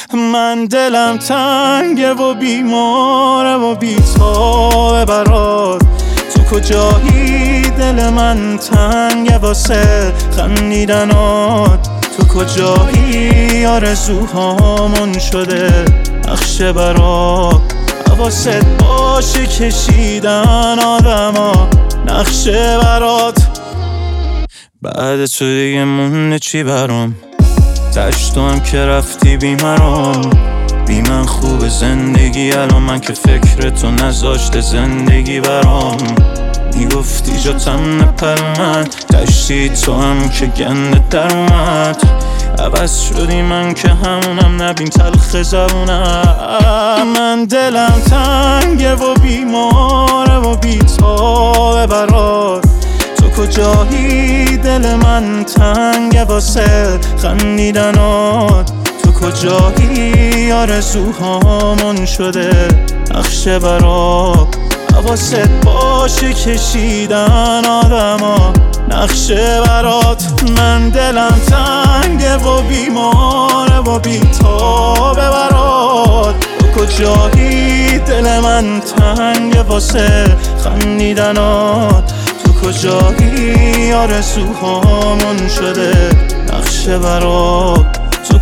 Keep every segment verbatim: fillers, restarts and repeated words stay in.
من دلم تنگه و بیماره و بی‌تابه برات. تو کجایی دل من تنگه واسه خندیدنات. تو کجایی آرزوهامون شده نقشه برات. حواست باشه کشیدن آدما نقشه برات. بعد تو دیگه مونده چی برام؟ دشتو هم که رفتی بی مرام. بی من خوب زندگی الان من که فکر تو نذاشته زندگی برام. میگفتی جاتم نپر من دشتی تو هم که گنده در اومد. عوض شدی من که همونم نبین تلخ زبونم. من دلم تنگه و بیماره و بی‌تابه برات. تو کجایی دل من تنگه واسه خندیدنات. تو کجایی آرزوهامون شده نقشه برات. حواست باشه کشیدن آدما نقشه برات. من دلم تنگه و بیماره و بی‌تابه برات. تو کجایی دل من تنگه واسه خندیدنات. تو کجایی آرزوهامون شده نقشه برات. تو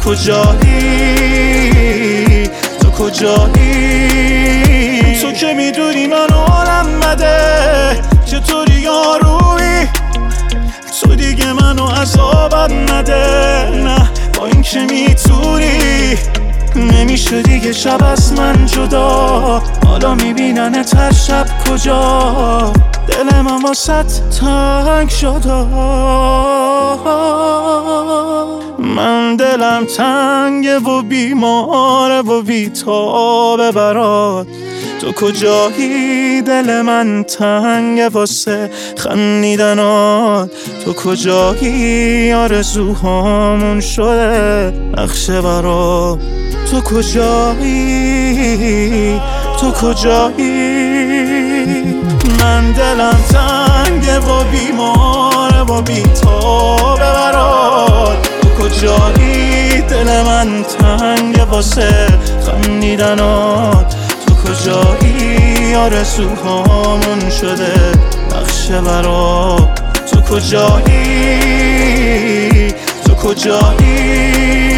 کجایی تو کجایی تو که میدونی من حالم بده چطوری یارویی. تو دیگه منو عذابت نده نه با این که میتونی. نمیشه دیگه شب از من جدا. حالا میبینن تر شب کجا. دل من واسط تنگ شده. من دلم تنگه و بیماره و بی‌تابه برات. تو کجایی دل من تنگه واسه خندیدنات. تو کجایی آرزوهامون شده نقشه برات. تو کجایی تو کجایی من دلم تنگه و بیماره و بی‌تابه برات. تو کجایی دل من تنگه واسه خندیدنات. تو کجایی آرزوهامون شده نقشه برات. تو کجایی تو کجایی